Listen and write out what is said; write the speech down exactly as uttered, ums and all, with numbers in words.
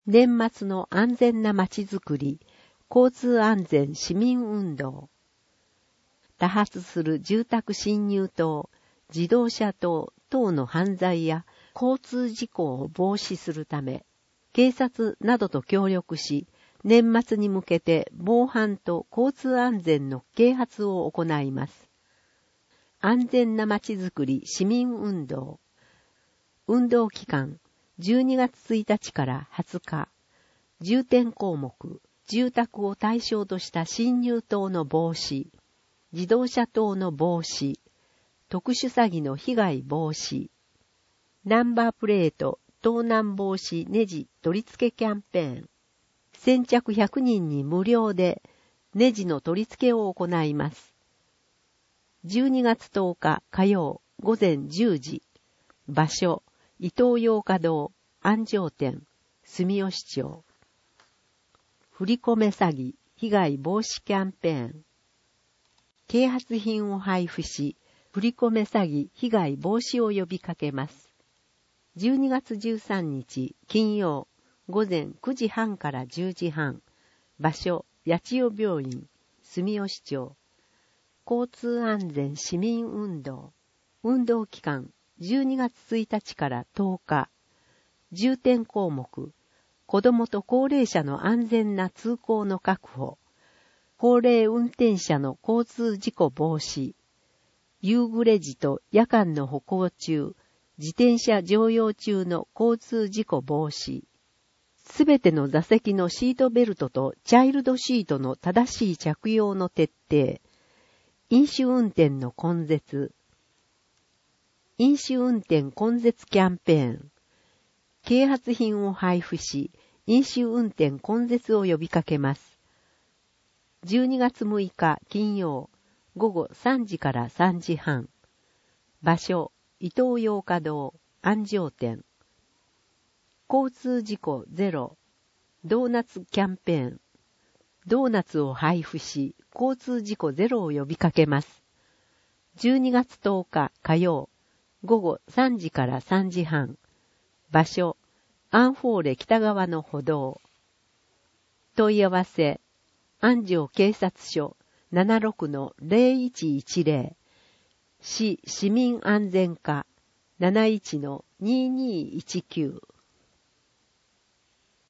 年末の安全なまちづくり、交通安全市民運動。多発する住宅侵入等、自動車等等の犯罪や交通事故を防止するため、警察などと協力し、年末に向けて防犯と交通安全の啓発を行います。安全なまちづくり市民運動。運動期間、じゅうにがつついたちからはつか。重点項目、住宅を対象とした侵入等の防止、自動車等の防止、特殊詐欺の被害防止、ナンバープレート盗難防止ネジ取り付けキャンペーン。先着ひゃくにんに無料でネジの取り付けを行います。じゅうにがつとおか火曜午前じゅうじ。場所、伊東洋華堂、安城店、住吉町。振り込め詐欺、被害防止キャンペーン。啓発品を配布し、振り込め詐欺、被害防止を呼びかけます。じゅうにがつじゅうさんにち金曜、午前くじはんからじゅうじはん。場所、八千代病院、住吉町。交通安全市民運動。運動期間、じゅうにがつついたちからとおか。重点項目、子どもと高齢者の安全な通行の確保。高齢運転者の交通事故防止。夕暮れ時と夜間の歩行中、自転車乗用中の交通事故防止。すべての座席のシートベルトとチャイルドシートの正しい着用の徹底。飲酒運転の根絶。飲酒運転根絶キャンペーン。啓発品を配布し、飲酒運転根絶を呼びかけます。じゅうにがつむいか金曜、午後さんじからさんじはん。場所、伊東洋華堂、安城店。交通事故ゼロ。ドーナツキャンペーン。ドーナツを配布し、交通事故ゼロを呼びかけます。じゅうにがつとおか火曜、午後さんじからさんじはん。場所、アンフォーレ北側の歩道。問い合わせ、安城警察署 ななじゅうろくのゼロいちいちゼロ、市市民安全課 なないちのにーにーいちきゅう。